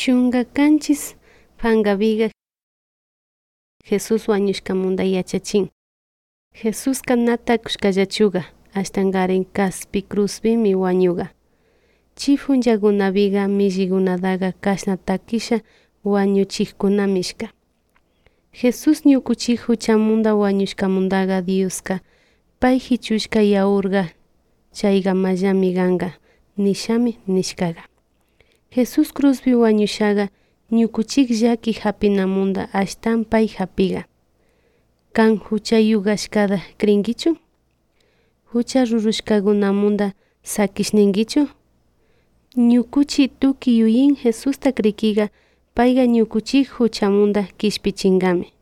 Chunga kanchis pangaviga Jesús wañushkamunda yachachin. Jesús kanata kushkallachuga ashtangarin kaspi cruzpimi wañuga. Chifunllakunapiqa millikunataqa kashna takisha wañuchikkunamishka. Jesús ñukuchik huchamunda wañushkamundaqa Dioska pay hichushka yaurga chayqa mallami kanqa nishami nishkaga. Jesús cruzpi wañushaqa ñukuchik llaki hapinamunda ashtan pay hapiga. Kan hucha yugashkata krinkichu? Hucha rurushkakunamunda sakishninkichu? Ñukuchi tuki yuyin Jesusta krikiga payga ñukuchik huchamunda kishpichinkami.